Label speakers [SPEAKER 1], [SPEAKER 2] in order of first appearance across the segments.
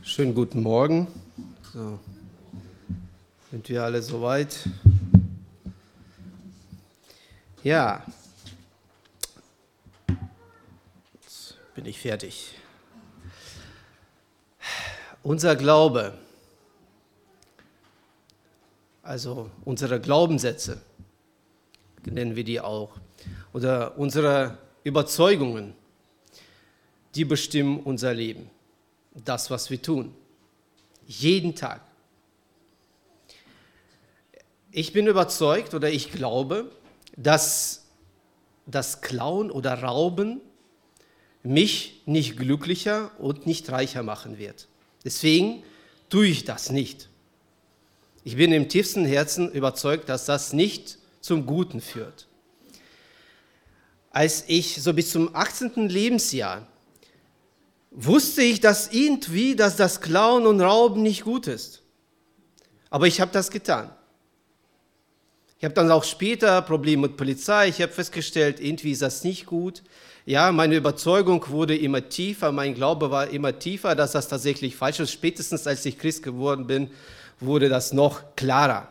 [SPEAKER 1] Schönen guten Morgen. So, sind wir alle soweit? Ja, jetzt bin ich fertig. Unser Glaube, also unsere Glaubenssätze, nennen wir die auch, oder unsere Überzeugungen, die bestimmen unser Leben. Das, was wir tun. Jeden Tag. Ich bin überzeugt oder ich glaube, dass das Klauen oder Rauben mich nicht glücklicher und nicht reicher machen wird. Deswegen tue ich das nicht. Ich bin im tiefsten Herzen überzeugt, dass das nicht zum Guten führt. Als ich so bis zum 18. Lebensjahr wusste ich, dass das Klauen und Rauben nicht gut ist. Aber ich habe das getan. Ich habe dann auch später Probleme mit Polizei. Ich habe festgestellt, irgendwie ist das nicht gut. Ja, meine Überzeugung wurde immer tiefer, mein Glaube war immer tiefer, dass das tatsächlich falsch ist. Spätestens als ich Christ geworden bin, wurde das noch klarer.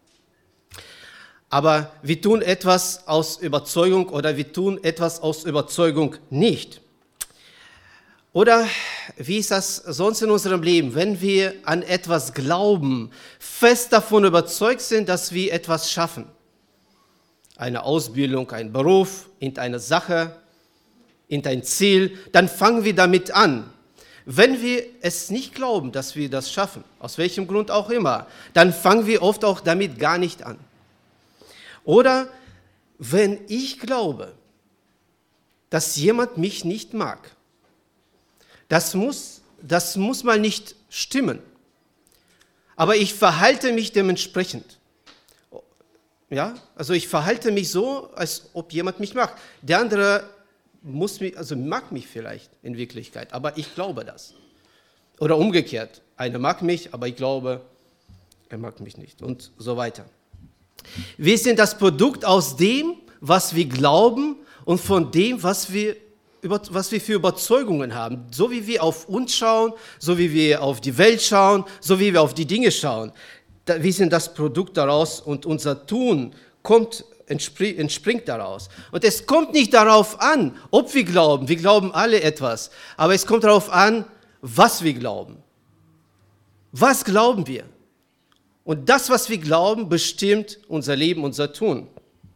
[SPEAKER 1] Aber wir tun etwas aus Überzeugung oder wir tun etwas aus Überzeugung nicht. Oder wie ist das sonst in unserem Leben, wenn wir an etwas glauben, fest davon überzeugt sind, dass wir etwas schaffen? Eine Ausbildung, ein Beruf, irgendeine Sache, irgendein Ziel, dann fangen wir damit an. Wenn wir es nicht glauben, dass wir das schaffen, aus welchem Grund auch immer, dann fangen wir oft auch damit gar nicht an. Oder wenn ich glaube, dass jemand mich nicht mag, das muss mal nicht stimmen. Aber ich verhalte mich dementsprechend. Ja, also ich verhalte mich so, als ob jemand mich mag. Der andere mag mich vielleicht in Wirklichkeit, aber ich glaube das. Oder umgekehrt. Einer mag mich, aber ich glaube, er mag mich nicht und so weiter. Wir sind das Produkt aus dem, was wir glauben und von dem, was wir für Überzeugungen haben, so wie wir auf uns schauen, so wie wir auf die Welt schauen, so wie wir auf die Dinge schauen. Wir sind das Produkt daraus und unser Tun entspringt daraus. Und es kommt nicht darauf an, ob wir glauben alle etwas, aber es kommt darauf an, was wir glauben. Was glauben wir? Und das, was wir glauben, bestimmt unser Leben, unser Tun.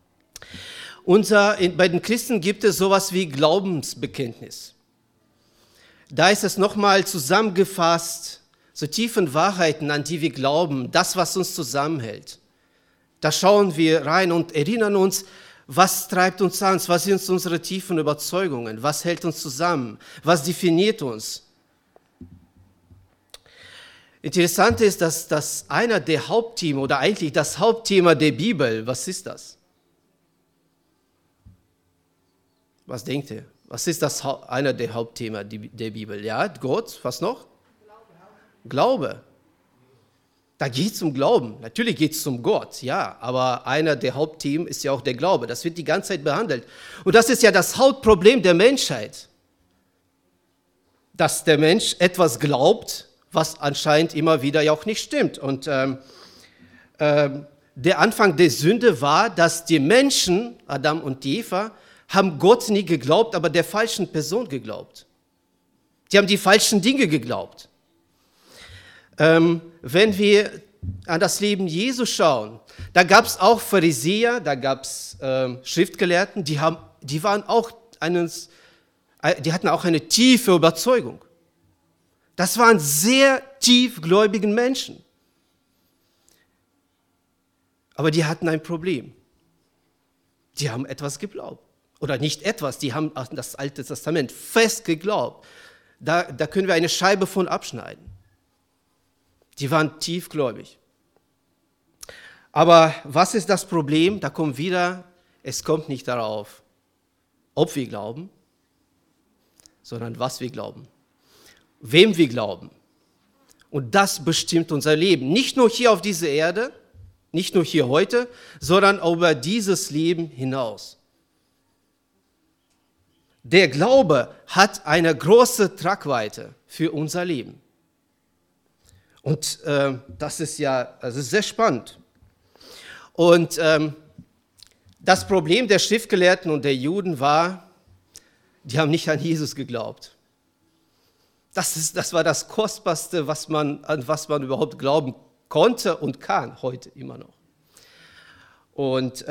[SPEAKER 1] Bei den Christen gibt es sowas wie Glaubensbekenntnis. Da ist es nochmal zusammengefasst, so tiefen Wahrheiten, an die wir glauben, das, was uns zusammenhält. Da schauen wir rein und erinnern uns, was treibt uns an, was sind unsere tiefen Überzeugungen, was hält uns zusammen, was definiert uns. Interessant ist, dass das einer der Hauptthemen oder eigentlich das Hauptthema der Bibel, was ist das? Was denkt ihr? Was ist einer der Hauptthemen der Bibel? Ja, Gott, was noch? Glaube. Da geht es um Glauben. Natürlich geht es um Gott, ja, aber einer der Hauptthemen ist ja auch der Glaube. Das wird die ganze Zeit behandelt. Und das ist ja das Hauptproblem der Menschheit. Dass der Mensch etwas glaubt, was anscheinend immer wieder ja auch nicht stimmt. Und der Anfang der Sünde war, dass die Menschen, Adam und Eva, haben Gott nie geglaubt, aber der falschen Person geglaubt. Die haben die falschen Dinge geglaubt. Wenn wir an das Leben Jesu schauen, da gab es auch Pharisäer, da gab es Schriftgelehrten, die hatten auch eine tiefe Überzeugung. Das waren sehr tiefgläubige Menschen. Aber die hatten ein Problem. Die haben etwas geglaubt. Oder nicht etwas, die haben an das Alte Testament fest geglaubt. Da können wir eine Scheibe von abschneiden. Die waren tiefgläubig. Aber was ist das Problem? Da kommt wieder, es kommt nicht darauf, ob wir glauben, sondern was wir glauben. Wem wir glauben. Und das bestimmt unser Leben. Nicht nur hier auf dieser Erde, nicht nur hier heute, sondern über dieses Leben hinaus. Der Glaube hat eine große Tragweite für unser Leben. Und das ist sehr spannend. Und das Problem der Schriftgelehrten und der Juden war, die haben nicht an Jesus geglaubt. Das war das Kostbarste, an was man überhaupt glauben konnte und kann, heute immer noch. Und,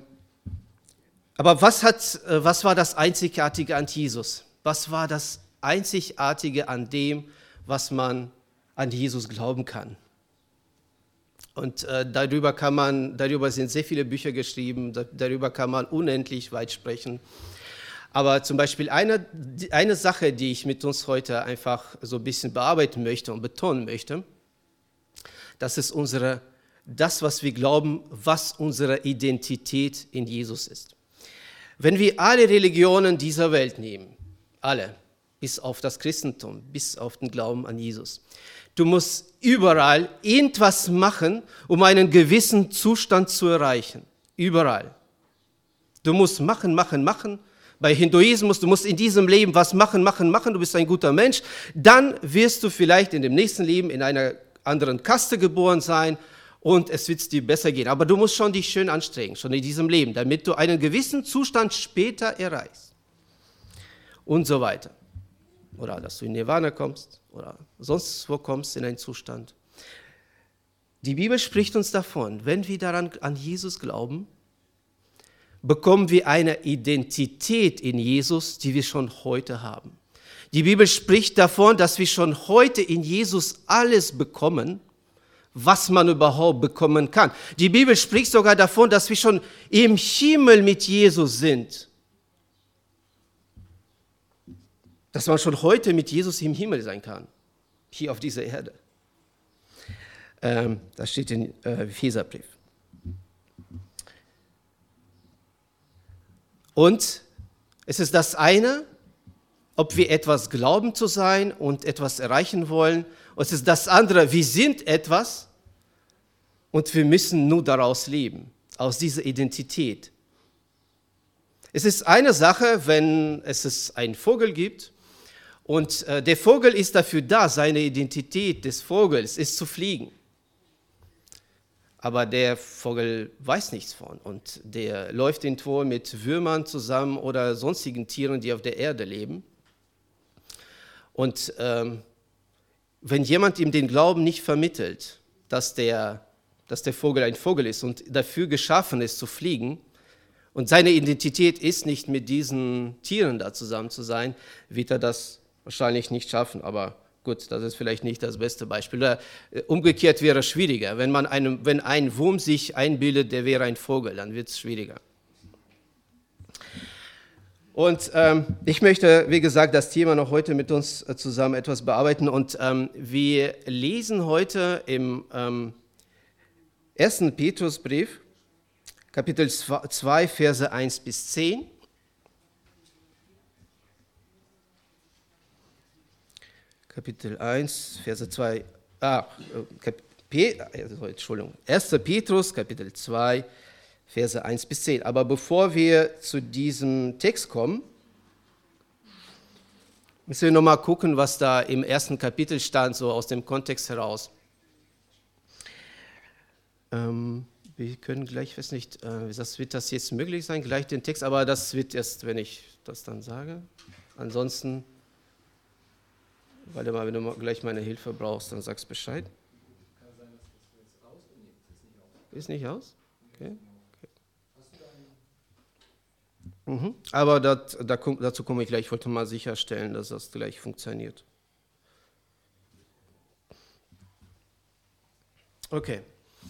[SPEAKER 1] aber was war das Einzigartige an Jesus? Was war das Einzigartige an dem, was man an Jesus glauben kann? Und darüber sind sehr viele Bücher geschrieben, darüber kann man unendlich weit sprechen. Aber zum Beispiel eine Sache, die ich mit uns heute einfach so ein bisschen bearbeiten möchte und betonen möchte, das ist das, was wir glauben, was unsere Identität in Jesus ist. Wenn wir alle Religionen dieser Welt nehmen, alle, bis auf das Christentum, bis auf den Glauben an Jesus, du musst überall irgendwas machen, um einen gewissen Zustand zu erreichen. Überall. Du musst machen. Bei Hinduismus, du musst in diesem Leben was machen, du bist ein guter Mensch. Dann wirst du vielleicht in dem nächsten Leben in einer anderen Kaste geboren sein und es wird dir besser gehen. Aber du musst schon dich schön anstrengen, schon in diesem Leben, damit du einen gewissen Zustand später erreichst. Und so weiter. Oder dass du in Nirvana kommst oder sonst wo kommst in einen Zustand. Die Bibel spricht uns davon, wenn wir an Jesus glauben, bekommen wir eine Identität in Jesus, die wir schon heute haben. Die Bibel spricht davon, dass wir schon heute in Jesus alles bekommen, was man überhaupt bekommen kann. Die Bibel spricht sogar davon, dass wir schon im Himmel mit Jesus sind. Dass man schon heute mit Jesus im Himmel sein kann, hier auf dieser Erde. Das steht im Epheserbrief. Und es ist das eine, ob wir etwas glauben zu sein und etwas erreichen wollen. Und es ist das andere, wir sind etwas und wir müssen nur daraus leben, aus dieser Identität. Es ist eine Sache, wenn es einen Vogel gibt und der Vogel ist dafür da, seine Identität des Vogels ist zu fliegen. Aber der Vogel weiß nichts von und der läuft irgendwo mit Würmern zusammen oder sonstigen Tieren, die auf der Erde leben. Und wenn jemand ihm den Glauben nicht vermittelt, dass der Vogel ein Vogel ist und dafür geschaffen ist zu fliegen und seine Identität ist nicht mit diesen Tieren da zusammen zu sein, wird er das wahrscheinlich nicht schaffen, aber gut, das ist vielleicht nicht das beste Beispiel. Oder umgekehrt wäre es schwieriger. Wenn ein Wurm sich einbildet, der wäre ein Vogel, dann wird es schwieriger. Und ich möchte, wie gesagt, das Thema noch heute mit uns zusammen etwas bearbeiten. Und wir lesen heute im 1. Petrusbrief, Kapitel 2, Verse 1 bis 10. Kapitel 1, Verse 2, 1. Petrus, Kapitel 2, Verse 1 bis 10. Aber bevor wir zu diesem Text kommen, müssen wir nochmal gucken, was da im ersten Kapitel stand, so aus dem Kontext heraus. Wir können gleich, ich weiß nicht, wird das jetzt möglich sein, gleich den Text, aber das wird erst, wenn ich das dann sage. Ansonsten, warte mal, wenn du gleich meine Hilfe brauchst, dann sagst Bescheid. Kann sein, dass das jetzt aus ist nicht aus? Okay. Aber dazu komme ich gleich. Ich wollte mal sicherstellen, dass das gleich funktioniert. Okay.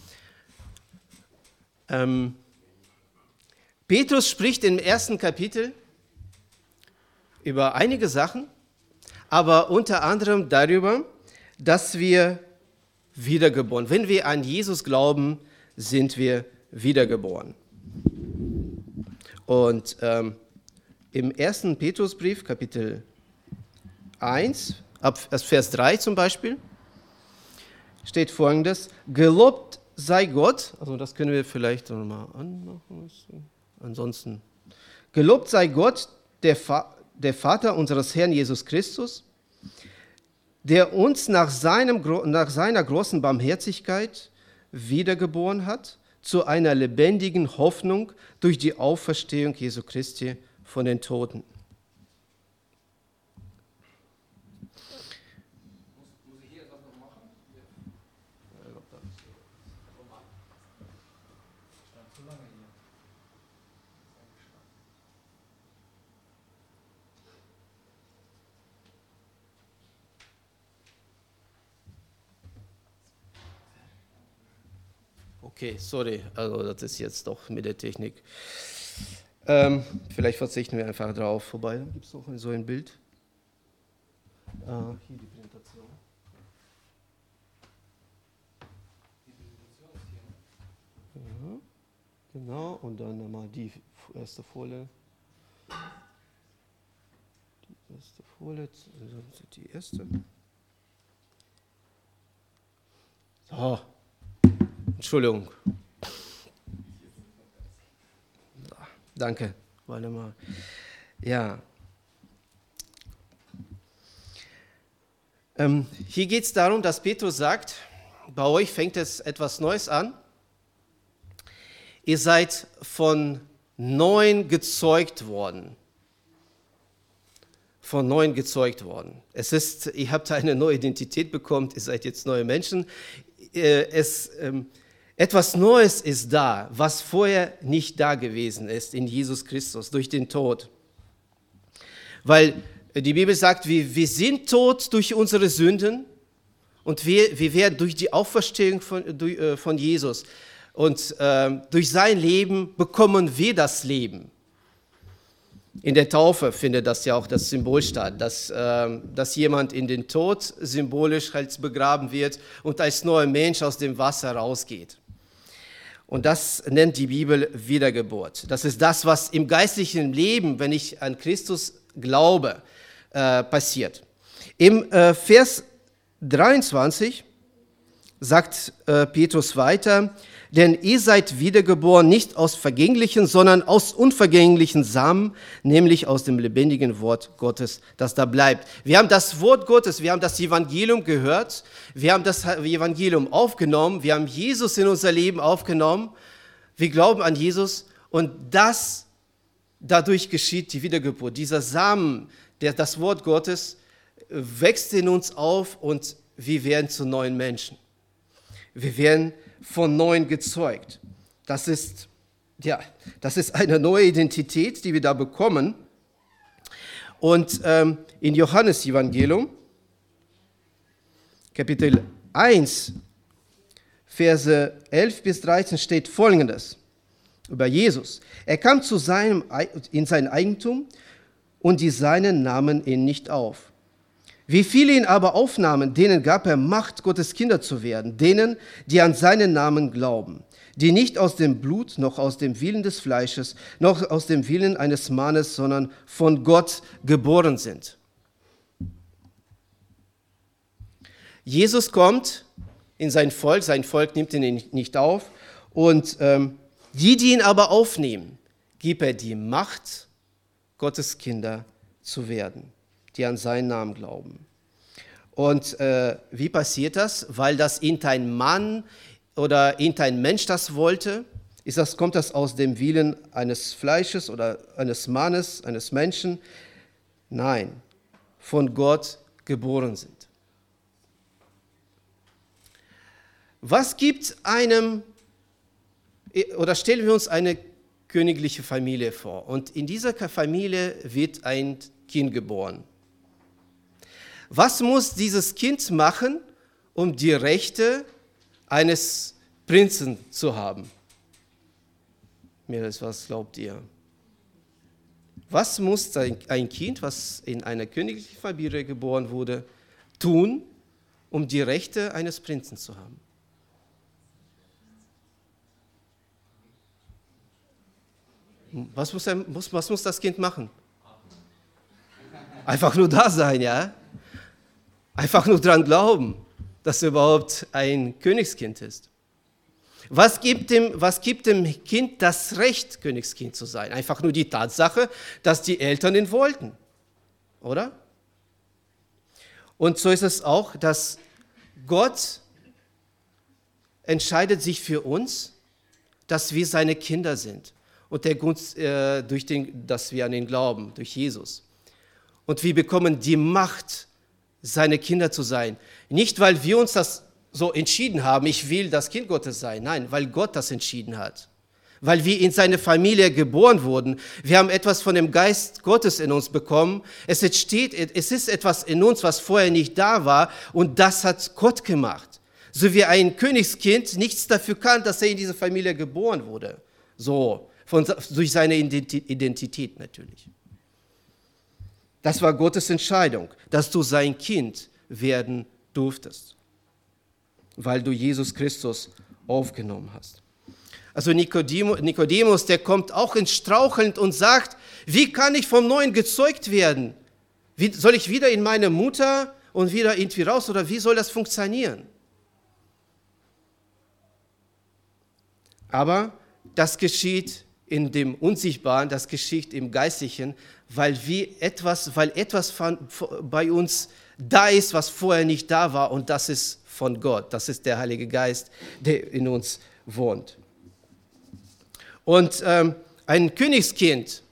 [SPEAKER 1] Petrus spricht im ersten Kapitel über einige Sachen, aber unter anderem darüber, dass wir wiedergeboren. Wenn wir an Jesus glauben, sind wir wiedergeboren. Und im 1. Petrusbrief, Kapitel 1, ab Vers 3 zum Beispiel, steht Folgendes: Gelobt sei Gott, also das können wir vielleicht nochmal anmachen, ansonsten, gelobt sei Gott, der Vater unseres Herrn Jesus Christus, der uns nach seiner großen Barmherzigkeit wiedergeboren hat, zu einer lebendigen Hoffnung durch die Auferstehung Jesu Christi von den Toten. Muss ich hier etwas noch machen? Okay, sorry, also das ist jetzt doch mit der Technik. Vielleicht verzichten wir einfach drauf. Vorbei, gibt es noch so ein Bild? Hier die Präsentation. Die Präsentation ist hier. Ja, genau, und dann nochmal die erste Folie. Die erste Folie, die erste. So. Entschuldigung. Danke, Waldemar. Ja. Hier geht es darum, dass Petrus sagt, bei euch fängt es etwas Neues an. Ihr seid von Neuem gezeugt worden. Von Neuem gezeugt worden. Ihr habt eine neue Identität bekommen, ihr seid jetzt neue Menschen. Etwas Neues ist da, was vorher nicht da gewesen ist in Jesus Christus durch den Tod. Weil die Bibel sagt, wir sind tot durch unsere Sünden und wir werden durch die Auferstehung von Jesus und durch sein Leben bekommen wir das Leben. In der Taufe findet das ja auch das Symbol statt, dass jemand in den Tod symbolisch halt begraben wird und als neuer Mensch aus dem Wasser rausgeht. Und das nennt die Bibel Wiedergeburt. Das ist das, was im geistlichen Leben, wenn ich an Christus glaube, passiert. Im Vers 23 sagt Petrus weiter, denn ihr seid wiedergeboren nicht aus vergänglichen, sondern aus unvergänglichen Samen, nämlich aus dem lebendigen Wort Gottes, das da bleibt. Wir haben das Wort Gottes, wir haben das Evangelium gehört, wir haben das Evangelium aufgenommen, wir haben Jesus in unser Leben aufgenommen, wir glauben an Jesus und dadurch geschieht die Wiedergeburt. Dieser Samen, das Wort Gottes, wächst in uns auf und wir werden zu neuen Menschen. Wir werden von Neuem gezeugt. Das ist eine neue Identität, die wir da bekommen. Und in Johannes Evangelium, Kapitel 1, Verse 11 bis 13 steht Folgendes über Jesus. Er kam in sein Eigentum und die Seinen nahmen ihn nicht auf. Wie viele ihn aber aufnahmen, denen gab er Macht, Gottes Kinder zu werden, denen, die an seinen Namen glauben, die nicht aus dem Blut, noch aus dem Willen des Fleisches, noch aus dem Willen eines Mannes, sondern von Gott geboren sind. Jesus kommt in sein Volk nimmt ihn nicht auf, und die ihn aber aufnehmen, gibt er die Macht, Gottes Kinder zu werden, die an seinen Namen glauben. Und wie passiert das? Weil das irgendein Mann oder irgendein Mensch das wollte? Kommt das aus dem Willen eines Fleisches oder eines Mannes, eines Menschen? Nein, von Gott geboren sind. Was gibt stellen wir uns eine königliche Familie vor. Und in dieser Familie wird ein Kind geboren. Was muss dieses Kind machen, um die Rechte eines Prinzen zu haben? Mädels, was glaubt ihr? Was muss ein Kind, was in einer königlichen Familie geboren wurde, tun, um die Rechte eines Prinzen zu haben? Was muss das Kind machen? Einfach nur da sein, ja? Einfach nur daran glauben, dass er überhaupt ein Königskind ist. Was gibt dem Kind das Recht, Königskind zu sein? Einfach nur die Tatsache, dass die Eltern ihn wollten, oder? Und so ist es auch, dass Gott entscheidet sich für uns, dass wir seine Kinder sind. Und der Grund, dass wir an ihn glauben, durch Jesus. Und wir bekommen die Macht, seine Kinder zu sein. Nicht, weil wir uns das so entschieden haben, ich will das Kind Gottes sein. Nein, weil Gott das entschieden hat. Weil wir in seine Familie geboren wurden. Wir haben etwas von dem Geist Gottes in uns bekommen. Es ist etwas in uns, was vorher nicht da war. Und das hat Gott gemacht. So wie ein Königskind nichts dafür kann, dass er in diese Familie geboren wurde. So, durch seine Identität natürlich. Das war Gottes Entscheidung, dass du sein Kind werden durftest, weil du Jesus Christus aufgenommen hast. Also Nikodemus, der kommt auch ins Straucheln und sagt, wie kann ich vom Neuen gezeugt werden? Soll ich wieder in meine Mutter und wieder irgendwie raus oder wie soll das funktionieren? Aber das geschieht in dem Unsichtbaren, das geschieht im Geistlichen, weil etwas bei uns da ist, was vorher nicht da war und das ist von Gott. Das ist der Heilige Geist, der in uns wohnt. Und ein Königskind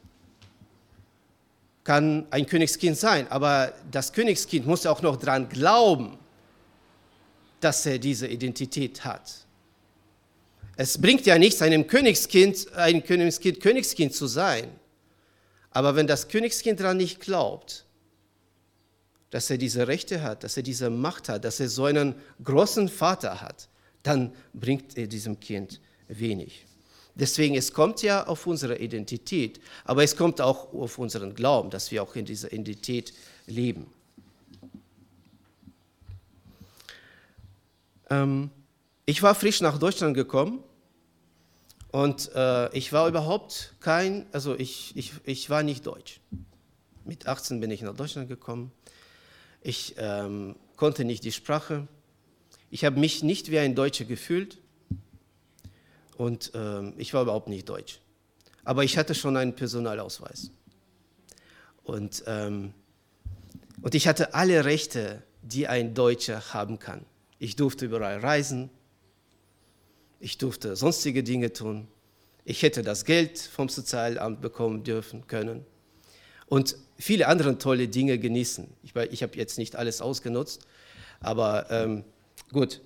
[SPEAKER 1] kann ein Königskind sein, aber das Königskind muss auch noch daran glauben, dass er diese Identität hat. Es bringt ja nichts, ein Königskind zu sein. Aber wenn das Königskind daran nicht glaubt, dass er diese Rechte hat, dass er diese Macht hat, dass er so einen großen Vater hat, dann bringt er diesem Kind wenig. Deswegen, es kommt ja auf unsere Identität, aber es kommt auch auf unseren Glauben, dass wir auch in dieser Identität leben. Ich war frisch nach Deutschland gekommen und ich war überhaupt ich war nicht deutsch. Mit 18 bin ich nach Deutschland gekommen. Ich konnte nicht die Sprache. Ich habe mich nicht wie ein Deutscher gefühlt und ich war überhaupt nicht deutsch. Aber ich hatte schon einen Personalausweis. Und ich hatte alle Rechte, die ein Deutscher haben kann. Ich durfte überall reisen. Ich durfte sonstige Dinge tun. Ich hätte das Geld vom Sozialamt bekommen dürfen können. Und viele andere tolle Dinge genießen. Ich habe jetzt nicht alles ausgenutzt, aber gut.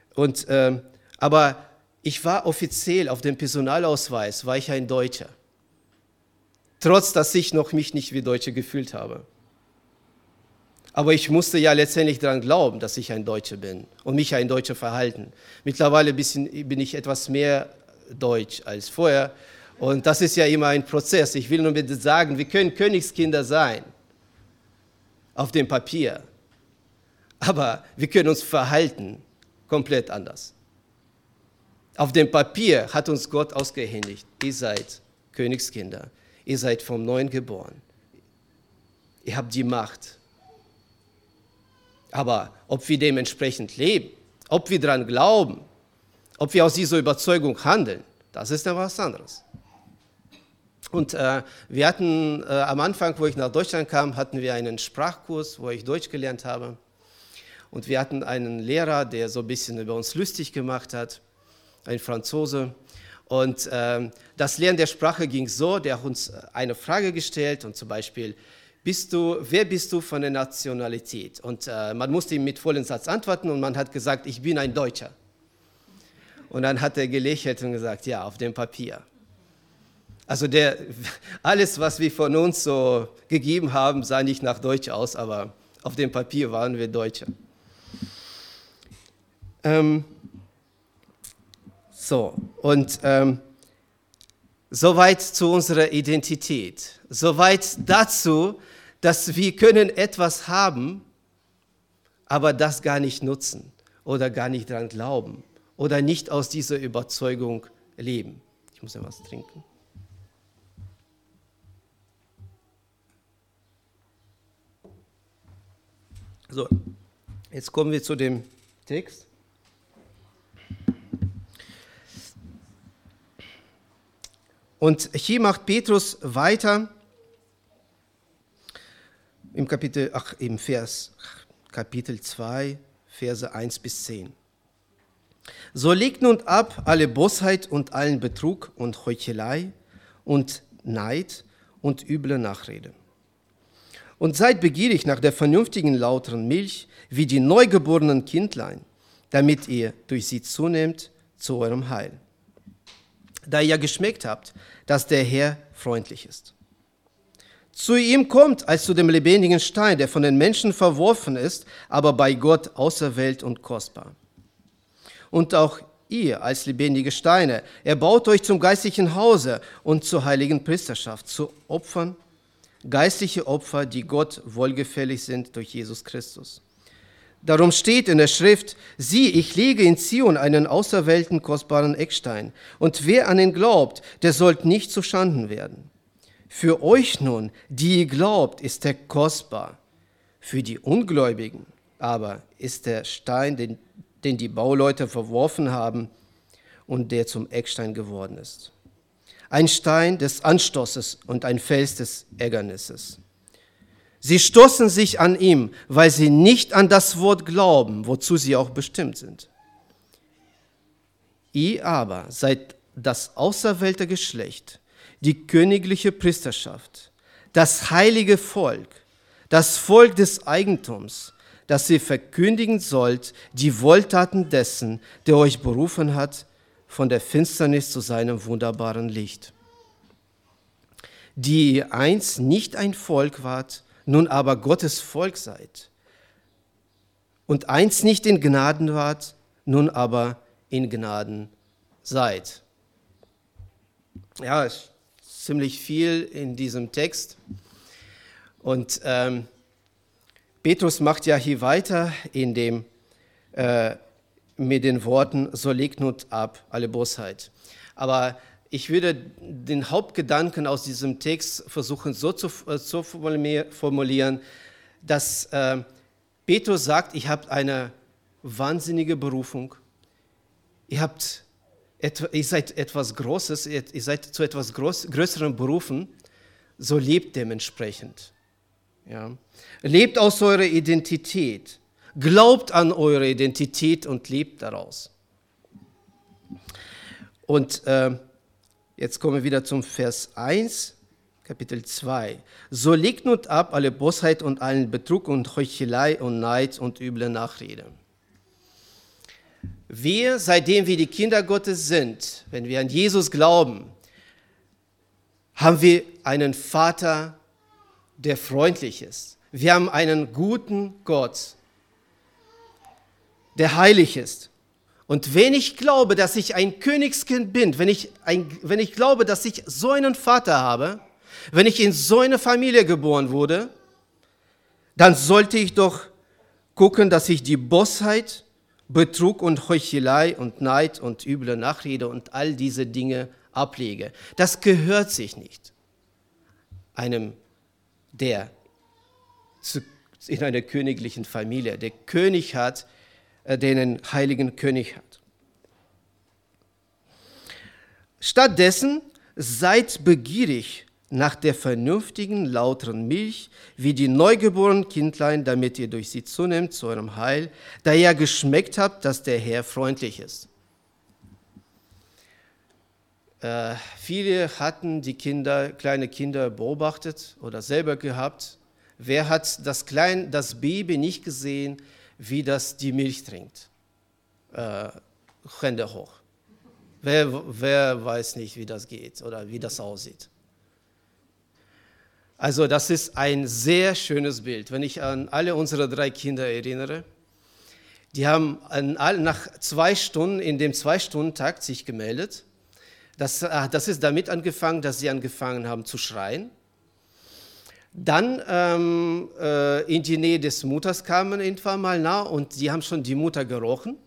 [SPEAKER 1] Aber ich war offiziell auf dem Personalausweis, war ich ein Deutscher. Trotz, dass ich mich nicht wie Deutscher gefühlt habe. Aber ich musste ja letztendlich daran glauben, dass ich ein Deutscher bin und mich ein Deutscher verhalten. Mittlerweile bin ich etwas mehr deutsch als vorher. Und das ist ja immer ein Prozess. Ich will nur bitte sagen, wir können Königskinder sein auf dem Papier. Aber wir können uns verhalten komplett anders. Auf dem Papier hat uns Gott ausgehändigt. Ihr seid Königskinder. Ihr seid vom Neuen geboren. Ihr habt die Macht. Aber ob wir dementsprechend leben, ob wir daran glauben, ob wir aus dieser Überzeugung handeln, das ist dann was anderes. Und wir hatten am Anfang, wo ich nach Deutschland kam, hatten wir einen Sprachkurs, wo ich Deutsch gelernt habe. Und wir hatten einen Lehrer, der so ein bisschen über uns lustig gemacht hat, ein Franzose. Und das Lernen der Sprache ging so, der hat uns eine Frage gestellt und zum Beispiel, wer bist du von der Nationalität? Und man musste ihm mit vollen Satz antworten und man hat gesagt, ich bin ein Deutscher. Und dann hat er gelächelt und gesagt, ja, auf dem Papier. Also alles, was wir von uns so gegeben haben, sah nicht nach Deutsch aus, aber auf dem Papier waren wir Deutsche. Soweit zu unserer Identität. Soweit dazu, dass wir können etwas haben, aber das gar nicht nutzen oder gar nicht daran glauben oder nicht aus dieser Überzeugung leben. Ich muss ja was trinken. So, jetzt kommen wir zu dem Text. Und hier macht Petrus weiter im Kapitel 2, Verse 1 bis 10. So legt nun ab alle Bosheit und allen Betrug und Heuchelei und Neid und üble Nachrede. Und seid begierig nach der vernünftigen, lauteren Milch, wie die neugeborenen Kindlein, damit ihr durch sie zunehmt zu eurem Heil. Da ihr geschmeckt habt, dass der Herr freundlich ist. Zu ihm kommt als zu dem lebendigen Stein, der von den Menschen verworfen ist, aber bei Gott auserwählt und kostbar. Und auch ihr als lebendige Steine, er baut euch zum geistlichen Hause und zur heiligen Priesterschaft, zu Opfern, geistliche Opfer, die Gott wohlgefällig sind durch Jesus Christus. Darum steht in der Schrift, sieh, ich lege in Zion einen auserwählten, kostbaren Eckstein, und wer an ihn glaubt, der sollt nicht zu Schanden werden. Für euch nun, die ihr glaubt, ist er kostbar. Für die Ungläubigen aber ist der Stein, den die Bauleute verworfen haben und der zum Eckstein geworden ist. Ein Stein des Anstoßes und ein Fels des Ärgernisses. Sie stoßen sich an ihm, weil sie nicht an das Wort glauben, wozu sie auch bestimmt sind. Ihr aber seid das auserwählte Geschlecht, die königliche Priesterschaft, das heilige Volk, das Volk des Eigentums, dass ihr verkündigen sollt die Wohltaten dessen, der euch berufen hat, von der Finsternis zu seinem wunderbaren Licht. Die ihr einst nicht ein Volk wart, nun aber Gottes Volk seid. Und einst nicht in Gnaden wart, nun aber in Gnaden seid. Ja, ist ziemlich viel in diesem Text. Und Petrus macht ja hier weiter mit den Worten, so legt nun ab alle Bosheit. Aber ich würde den Hauptgedanken aus diesem Text versuchen so zu formulieren, dass Petrus sagt, ihr habt eine wahnsinnige Berufung, ihr seid etwas Großes, ihr seid zu etwas Größerem berufen, so lebt dementsprechend. Ja. Lebt aus eurer Identität, glaubt an eure Identität und lebt daraus. Und jetzt kommen wir wieder zum Vers 1, Kapitel 2. So legt nun ab alle Bosheit und allen Betrug und Heuchelei und Neid und üble Nachrede. Wir, seitdem wir die Kinder Gottes sind, wenn wir an Jesus glauben, haben wir einen Vater, der freundlich ist. Wir haben einen guten Gott, der heilig ist. Und wenn ich glaube, dass ich ein Königskind bin, wenn ich glaube, dass ich so einen Vater habe, wenn ich in so eine Familie geboren wurde, dann sollte ich doch gucken, dass ich die Bosheit, Betrug und Heuchelei und Neid und üble Nachrede und all diese Dinge ablege. Das gehört sich nicht einem, der in einer königlichen Familie, der König hat, der einen heiligen König hat. Stattdessen seid begierig nach der vernünftigen, lauteren Milch, wie die neugeborenen Kindlein, damit ihr durch sie zunehmt zu eurem Heil, da ihr geschmeckt habt, dass der Herr freundlich ist. Viele hatten die kleine Kinder beobachtet oder selber gehabt. Wer hat das Baby nicht gesehen, wie das die Milch trinkt? Hände hoch. Wer weiß nicht, wie das geht oder wie das aussieht? Also das ist ein sehr schönes Bild. Wenn ich an alle unsere 3 Kinder erinnere, die haben nach 2 Stunden, in dem 2-Stunden-Takt sich gemeldet. Das ist damit angefangen, dass sie angefangen haben zu schreien. Dann in die Nähe des Mutters kamen irgendwann mal nah und sie haben schon die Mutter gerochen.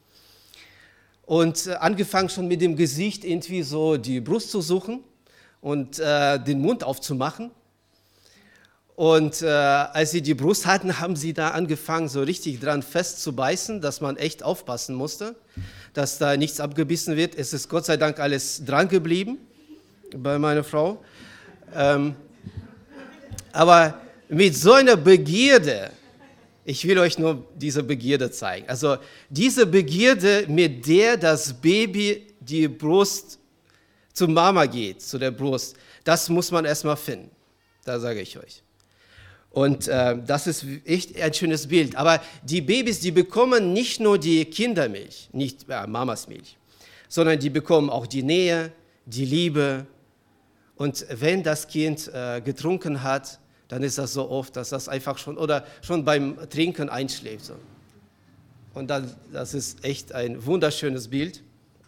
[SPEAKER 1] Und angefangen schon mit dem Gesicht irgendwie so die Brust zu suchen und den Mund aufzumachen. Und als sie die Brust hatten, haben sie da angefangen, so richtig dran festzubeißen, dass man echt aufpassen musste, dass da nichts abgebissen wird. Es ist Gott sei Dank alles dran geblieben bei meiner Frau. Aber mit so einer Begierde Ich will euch nur diese Begierde zeigen. Also diese Begierde, mit der das Baby die Brust zur Mama geht, zu der Brust, das muss man erstmal finden. Da sage ich euch. Und das ist echt ein schönes Bild. Aber die Babys, die bekommen nicht nur die Kindermilch, nicht Mamas Milch, sondern die bekommen auch die Nähe, die Liebe. Und wenn das Kind getrunken hat, dann ist das so oft, dass das einfach schon beim Trinken einschläft. So. Und dann, das ist echt ein wunderschönes Bild.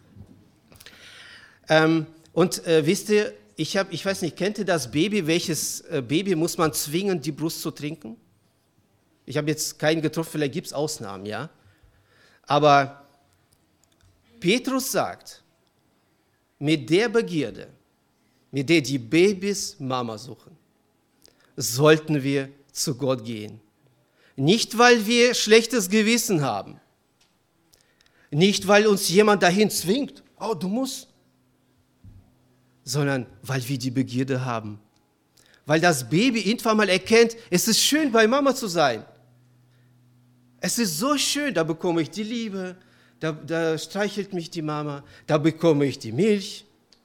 [SPEAKER 1] Wisst ihr, ich weiß nicht, kennt ihr das Baby? Welches Baby muss man zwingen, die Brust zu trinken? Ich habe jetzt keinen getroffen, vielleicht gibt es Ausnahmen, ja. Aber Petrus sagt, mit der Begierde, mit der die Babys Mama suchen, sollten wir zu Gott gehen. Nicht, weil wir schlechtes Gewissen haben. Nicht, weil uns jemand dahin zwingt, oh, du musst. Sondern weil wir die Begierde haben. Weil das Baby irgendwann mal erkennt, es ist schön, bei Mama zu sein. Es ist so schön, da bekomme ich die Liebe, da streichelt mich die Mama, da bekomme ich die Milch.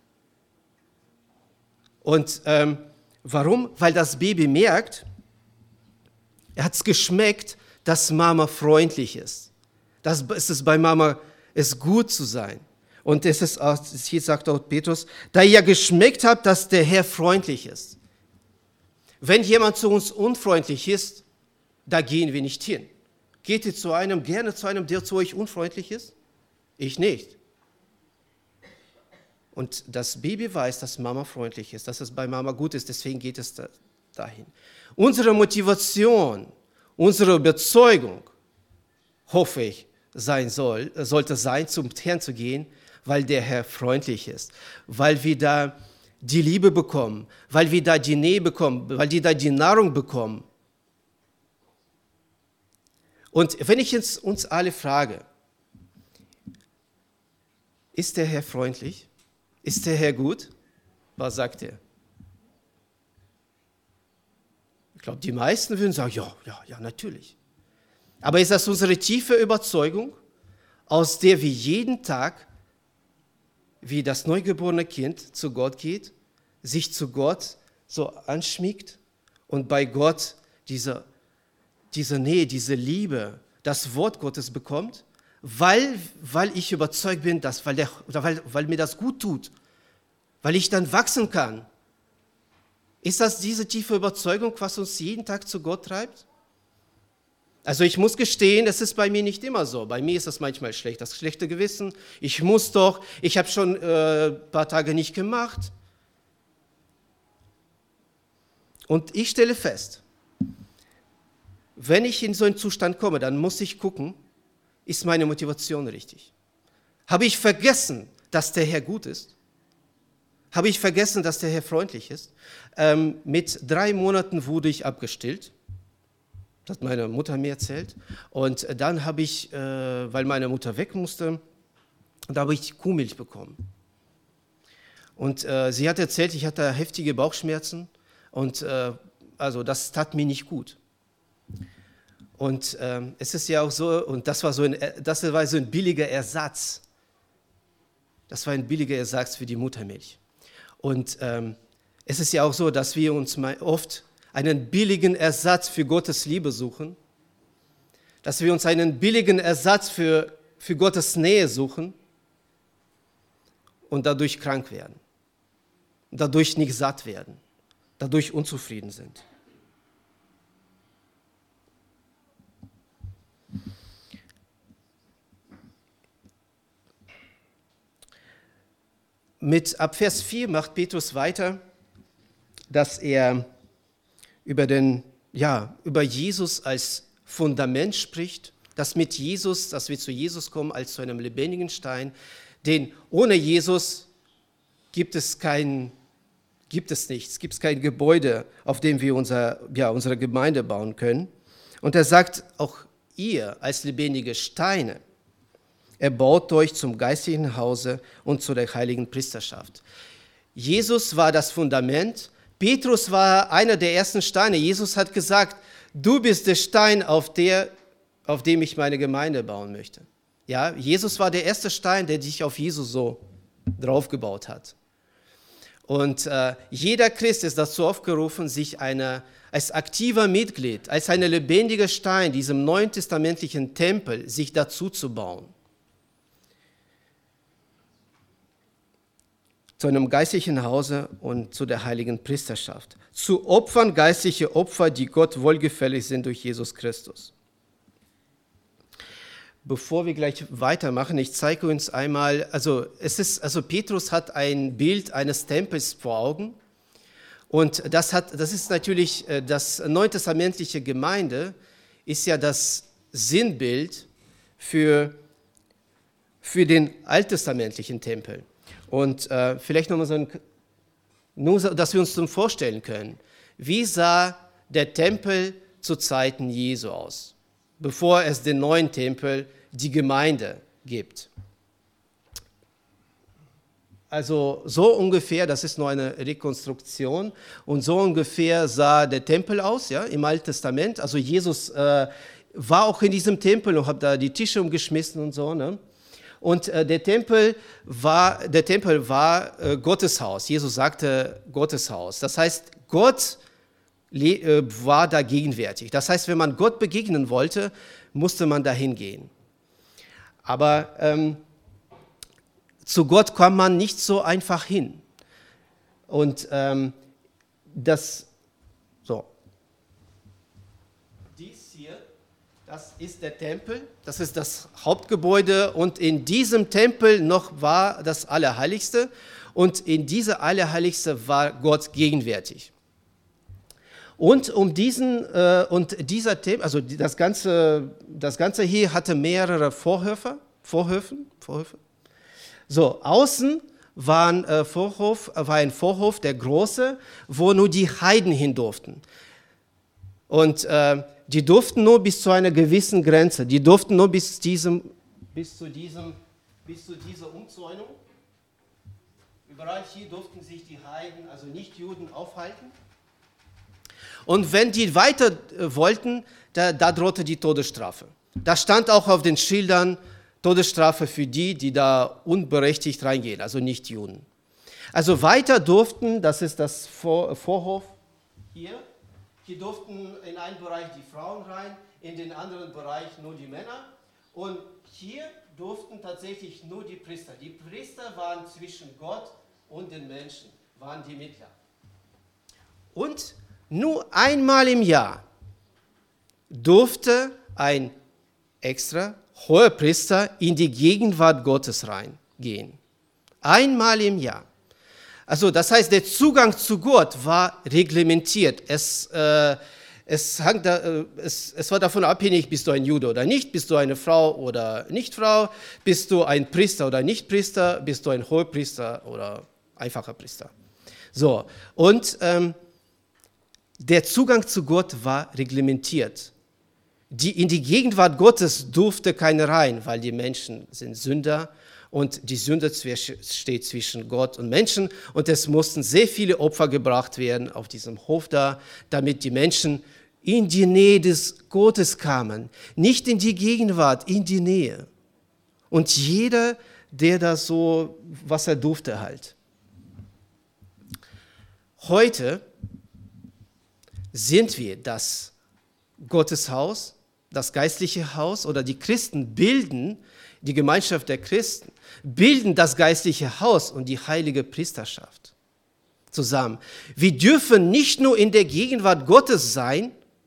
[SPEAKER 1] Und warum? Weil das Baby merkt, er hat es geschmeckt, dass Mama freundlich ist. Es ist bei Mama, es gut zu sein. Und es ist, hier sagt auch Petrus, da ihr geschmeckt habt, dass der Herr freundlich ist. Wenn jemand zu uns unfreundlich ist, da gehen wir nicht hin. Geht ihr gerne zu einem, der zu euch unfreundlich ist? Ich nicht. Und das Baby weiß, dass Mama freundlich ist, dass es bei Mama gut ist, deswegen geht es dahin. Unsere Motivation, unsere Überzeugung, hoffe ich, sollte sein, zum Herrn zu gehen, weil der Herr freundlich ist, weil wir da die Liebe bekommen, weil wir da die Nähe bekommen, weil wir da die Nahrung bekommen. Und wenn ich jetzt uns alle frage, ist der Herr freundlich? Ist der Herr gut? Was sagt er? Ich glaube, die meisten würden sagen, ja, natürlich. Aber ist das unsere tiefe Überzeugung, aus der wir jeden Tag, wie das neugeborene Kind zu Gott geht, sich zu Gott so anschmiegt und bei Gott diese Nähe, diese Liebe, das Wort Gottes bekommt, weil ich überzeugt bin, weil mir das gut tut, weil ich dann wachsen kann. Ist das diese tiefe Überzeugung, was uns jeden Tag zu Gott treibt? Also ich muss gestehen, das ist bei mir nicht immer so. Bei mir ist das manchmal schlecht, das schlechte Gewissen. Ich habe schon ein paar Tage nicht gemacht. Und ich stelle fest, wenn ich in so einen Zustand komme, dann muss ich gucken, ist meine Motivation richtig? Habe ich vergessen, dass der Herr gut ist? Habe ich vergessen, dass der Herr freundlich ist? Mit 3 Monaten wurde ich abgestillt. Das hat meine Mutter mir erzählt. Und dann habe ich, weil meine Mutter weg musste, da habe ich Kuhmilch bekommen. Und sie hat erzählt, ich hatte heftige Bauchschmerzen. Und also das tat mir nicht gut. Und es ist ja auch so, und das war so ein billiger Ersatz. Das war ein billiger Ersatz für die Muttermilch. Und es ist ja auch so, dass wir uns oft einen billigen Ersatz für Gottes Liebe suchen, dass wir uns einen billigen Ersatz für Gottes Nähe suchen und dadurch krank werden, dadurch nicht satt werden, dadurch unzufrieden sind. Ab Vers 4 macht Petrus weiter, dass er über Jesus als Fundament spricht, dass wir zu Jesus kommen als zu einem lebendigen Stein, denn ohne Jesus gibt es nichts, gibt es kein Gebäude, auf dem wir unsere Gemeinde bauen können. Und er sagt, auch ihr als lebendige Steine, er baut euch zum geistlichen Hause und zu der heiligen Priesterschaft. Jesus war das Fundament. Petrus war einer der ersten Steine. Jesus hat gesagt, du bist der Stein, auf dem ich meine Gemeinde bauen möchte. Ja, Jesus war der erste Stein, der sich auf Jesus so draufgebaut hat. Und jeder Christ ist dazu aufgerufen, sich als aktiver Mitglied, als ein lebendiger Stein, diesem neuen testamentlichen Tempel, sich dazu zu bauen. Zu einem geistlichen Hause und zu der heiligen Priesterschaft. Zu Opfern, geistliche Opfer, die Gott wohlgefällig sind durch Jesus Christus. Bevor wir gleich weitermachen, ich zeige uns einmal, also Petrus hat ein Bild eines Tempels vor Augen und das ist natürlich, das neutestamentliche Gemeinde ist ja das Sinnbild für den alttestamentlichen Tempel. Und vielleicht nochmal nur, dass wir uns das vorstellen können. Wie sah der Tempel zu Zeiten Jesu aus, bevor es den neuen Tempel, die Gemeinde, gibt? Also so ungefähr, das ist nur eine Rekonstruktion, und so ungefähr sah der Tempel aus, ja, im Alten Testament. Also Jesus war auch in diesem Tempel und hat da die Tische umgeschmissen und so, ne? Und der Tempel war Gottes Haus. Jesus sagte Gottes Haus. Das heißt, Gott war da gegenwärtig. Das heißt, wenn man Gott begegnen wollte, musste man dahin gehen. Aber zu Gott kam man nicht so einfach hin. Und dies hier, das ist der Tempel, das ist das Hauptgebäude, und in diesem Tempel noch war das Allerheiligste, und in dieser Allerheiligste war Gott gegenwärtig. Und dieser Tempel, also das Ganze hier hatte mehrere Vorhöfe. So, außen war ein Vorhof, der große, wo nur die Heiden hin durften. Und die durften nur bis zu einer gewissen Grenze. Die durften nur bis zu dieser Umzäunung. Überall hier durften sich die Heiden, also Nichtjuden, aufhalten. Und wenn die weiter wollten, da drohte die Todesstrafe. Da stand auch auf den Schildern Todesstrafe für die da unberechtigt reingehen, also Nichtjuden. Also weiter durften, das ist das Vorhof hier. Hier durften in einen Bereich die Frauen rein, in den anderen Bereich nur die Männer. Und hier durften tatsächlich nur die Priester. Die Priester waren zwischen Gott und den Menschen, waren die Mittler. Und nur einmal im Jahr durfte ein extra hoher Priester in die Gegenwart Gottes reingehen. Einmal im Jahr. Also das heißt, der Zugang zu Gott war reglementiert. Es war davon abhängig, bist du ein Jude oder nicht, bist du eine Frau oder nicht Frau, bist du ein Priester oder nicht Priester, bist du ein Hohepriester oder einfacher Priester. So, und der Zugang zu Gott war reglementiert. In die Gegenwart Gottes durfte keiner rein, weil die Menschen sind Sünder. Und die Sünde steht zwischen Gott und Menschen. Und es mussten sehr viele Opfer gebracht werden auf diesem Hof da, damit die Menschen in die Nähe des Gottes kamen. Nicht in die Gegenwart, in die Nähe. Und jeder, der da so, was er durfte halt. Heute sind wir das Gotteshaus, das geistliche Haus, oder die Christen bilden, die Gemeinschaft der Christen, bilden das geistliche Haus und die heilige Priesterschaft zusammen. Wir dürfen nicht nur in der Gegenwart Gottes sein,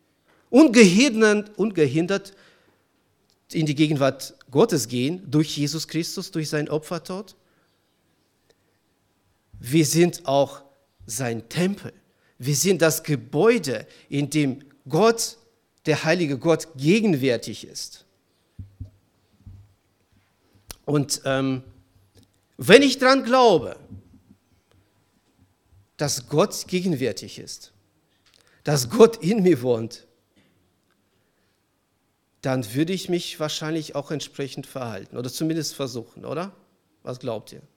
[SPEAKER 1] ungehindert in die Gegenwart Gottes gehen, durch Jesus Christus, durch sein Opfertod. Wir sind auch sein Tempel. Wir sind das Gebäude, in dem Gott, der heilige Gott, gegenwärtig ist. Und wenn ich daran glaube, dass Gott gegenwärtig ist, dass Gott in mir wohnt, dann würde ich mich wahrscheinlich auch entsprechend verhalten oder zumindest versuchen, oder? Was glaubt ihr?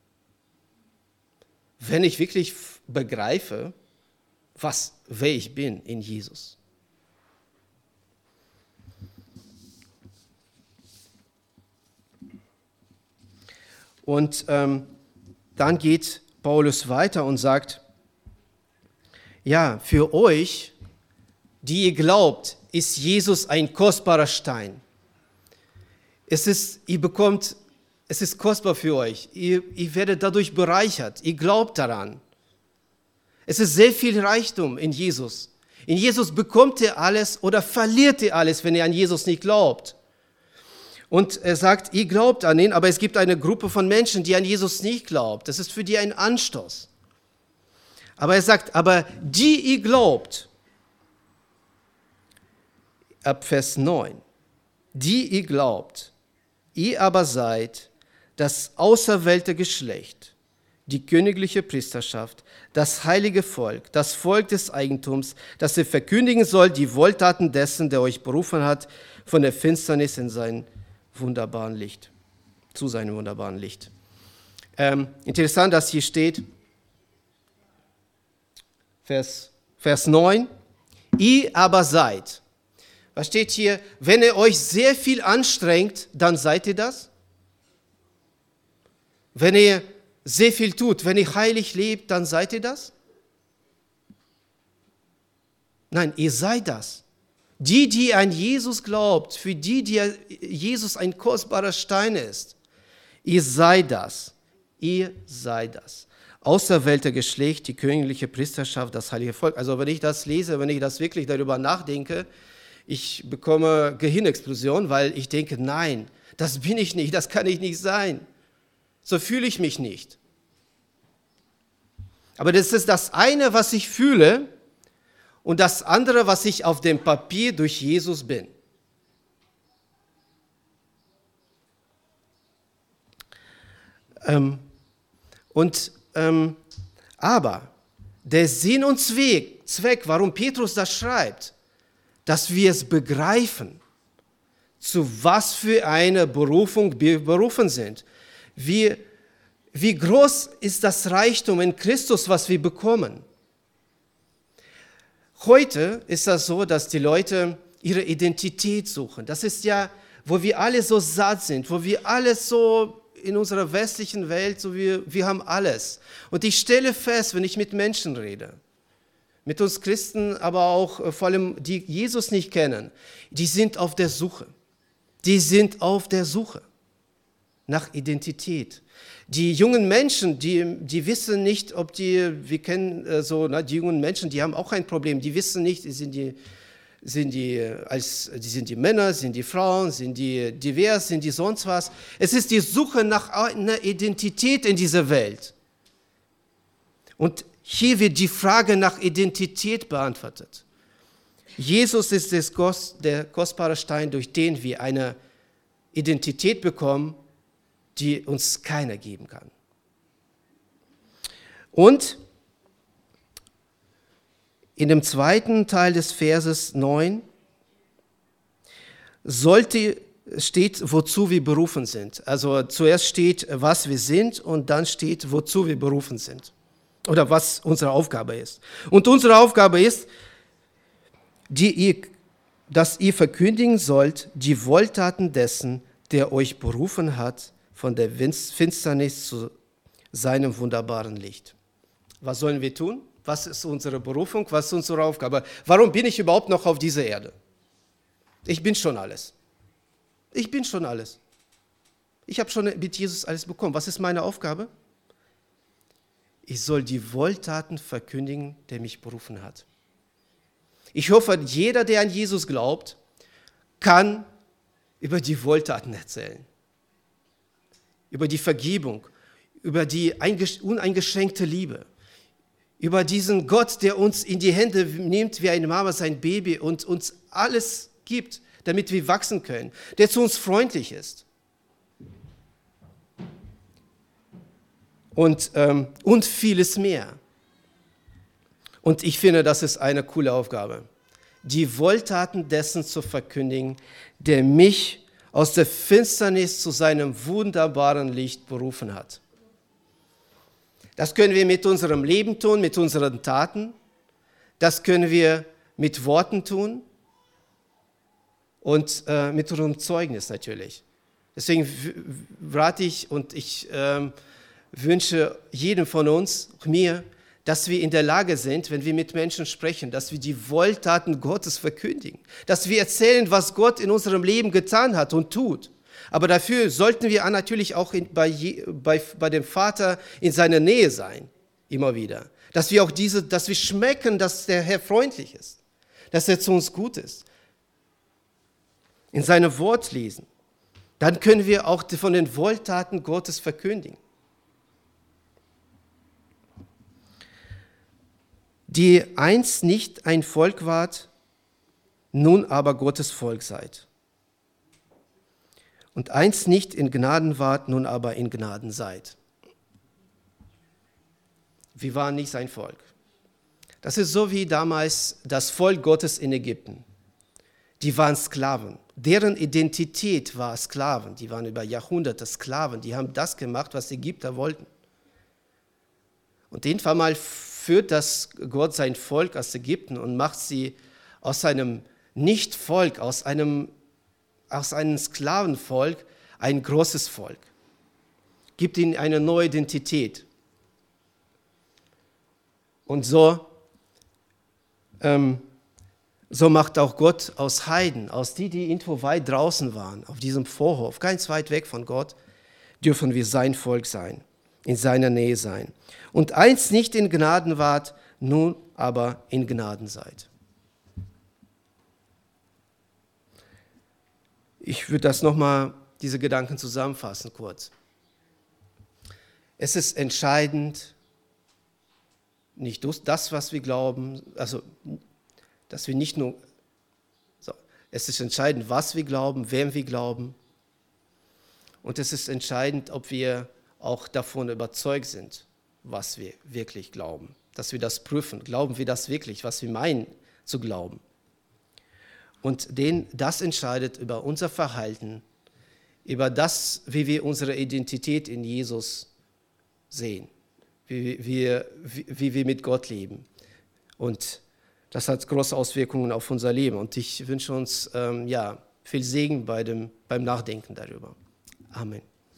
[SPEAKER 1] Wenn ich wirklich begreife, wer ich bin in Jesus. Und dann geht Paulus weiter und sagt, ja, für euch, die ihr glaubt, ist Jesus ein kostbarer Stein. Es ist kostbar für euch. Ihr werdet dadurch bereichert. Ihr glaubt daran. Es ist sehr viel Reichtum in Jesus. In Jesus bekommt ihr alles oder verliert ihr alles, wenn ihr an Jesus nicht glaubt. Und er sagt, ihr glaubt an ihn, aber es gibt eine Gruppe von Menschen, die an Jesus nicht glaubt. Das ist für die ein Anstoß. Aber er sagt, aber die ihr glaubt, ab Vers 9, die ihr glaubt, ihr aber seid das auserwählte Geschlecht, die königliche Priesterschaft, das heilige Volk, das Volk des Eigentums, das ihr verkündigen sollt, die Wohltaten dessen, der euch berufen hat, von der Finsternis in sein wunderbaren Licht, zu seinem wunderbaren Licht. Interessant, dass hier steht, Vers 9, ihr aber seid. Was steht hier? Wenn ihr euch sehr viel anstrengt, dann seid ihr das. Wenn ihr sehr viel tut, wenn ihr heilig lebt, dann seid ihr das? Nein, ihr seid das. Die an Jesus glaubt, für die Jesus ein kostbarer Stein ist, ihr seid das. Ihr seid das. Auserwählte Geschlecht, die königliche Priesterschaft, das heilige Volk. Also wenn ich das lese, wenn ich das wirklich darüber nachdenke, ich bekomme Gehirnexplosion, weil ich denke, nein, das bin ich nicht, das kann ich nicht sein. So fühle ich mich nicht. Aber das ist das eine, was ich fühle, und das andere, was ich auf dem Papier durch Jesus bin. Aber der Sinn und Zweck, warum Petrus das schreibt, dass wir es begreifen, zu was für eine Berufung wir berufen sind. Wie groß ist das Reichtum in Christus, was wir bekommen? Heute ist das so, dass die Leute ihre Identität suchen. Das ist ja, wo wir alle so satt sind, wo wir alles so in unserer westlichen Welt, so wir haben alles. Und ich stelle fest, wenn ich mit Menschen rede, mit uns Christen, aber auch vor allem, die Jesus nicht kennen, die sind auf der Suche. Die sind auf der Suche nach Identität. Die jungen Menschen, die wissen nicht, wir kennen die jungen Menschen, die haben auch ein Problem. Die wissen nicht, sind die Männer, sind die Frauen, sind die divers, sind die sonst was. Es ist die Suche nach einer Identität in dieser Welt. Und hier wird die Frage nach Identität beantwortet. Jesus ist der kostbare Stein, durch den wir eine Identität bekommen, die uns keiner geben kann. Und in dem zweiten Teil des Verses 9 steht, wozu wir berufen sind. Also zuerst steht, was wir sind, und dann steht, wozu wir berufen sind. Oder was unsere Aufgabe ist. Und unsere Aufgabe ist, dass ihr verkündigen sollt, die Wohltaten dessen, der euch berufen hat, von der Finsternis zu seinem wunderbaren Licht. Was sollen wir tun? Was ist unsere Berufung? Was ist unsere Aufgabe? Warum bin ich überhaupt noch auf dieser Erde? Ich bin schon alles. Ich bin schon alles. Ich habe schon mit Jesus alles bekommen. Was ist meine Aufgabe? Ich soll die Wohltaten verkündigen, der mich berufen hat. Ich hoffe, jeder, der an Jesus glaubt, kann über die Wohltaten erzählen. Über die Vergebung, über die uneingeschränkte Liebe, über diesen Gott, der uns in die Hände nimmt wie eine Mama sein Baby und uns alles gibt, damit wir wachsen können, der zu uns freundlich ist. Und vieles mehr. Und ich finde, das ist eine coole Aufgabe, die Wohltaten dessen zu verkündigen, der mich aus der Finsternis zu seinem wunderbaren Licht berufen hat. Das können wir mit unserem Leben tun, mit unseren Taten. Das können wir mit Worten tun und mit unserem Zeugnis natürlich. Deswegen rate ich und ich wünsche jedem von uns, auch mir, dass wir in der Lage sind, wenn wir mit Menschen sprechen, dass wir die Wohltaten Gottes verkündigen, dass wir erzählen, was Gott in unserem Leben getan hat und tut. Aber dafür sollten wir natürlich auch bei dem Vater in seiner Nähe sein, immer wieder. Dass wir auch dass wir schmecken, dass der Herr freundlich ist, dass er zu uns gut ist. In seinem Wort lesen. Dann können wir auch von den Wohltaten Gottes verkündigen. Die einst nicht ein Volk wart, nun aber Gottes Volk seid. Und einst nicht in Gnaden wart, nun aber in Gnaden seid. Wir waren nicht sein Volk. Das ist so wie damals das Volk Gottes in Ägypten. Die waren Sklaven. Deren Identität war Sklaven. Die waren über Jahrhunderte Sklaven. Die haben das gemacht, was die Ägypter wollten. Und irgendwann mal führt das Gott sein Volk aus Ägypten und macht sie aus einem Nicht-Volk, aus einem Sklavenvolk ein großes Volk. Gibt ihnen eine neue Identität. Und so macht auch Gott aus Heiden, aus die irgendwo weit draußen waren, auf diesem Vorhof, ganz weit weg von Gott, dürfen wir sein Volk sein, in seiner Nähe sein. Und einst nicht in Gnaden wart, nun aber in Gnaden seid. Ich würde das nochmal, diese Gedanken zusammenfassen kurz. Es ist entscheidend, nicht das, was wir glauben, also dass wir nicht nur, es ist entscheidend, was wir glauben, wem wir glauben. Und es ist entscheidend, ob wir auch davon überzeugt sind, was wir wirklich glauben. Dass wir das prüfen. Glauben wir das wirklich, was wir meinen zu glauben? Und das entscheidet über unser Verhalten, über das, wie wir unsere Identität in Jesus sehen, wie wir mit Gott leben. Und das hat große Auswirkungen auf unser Leben. Und ich wünsche uns viel Segen beim Nachdenken darüber. Amen.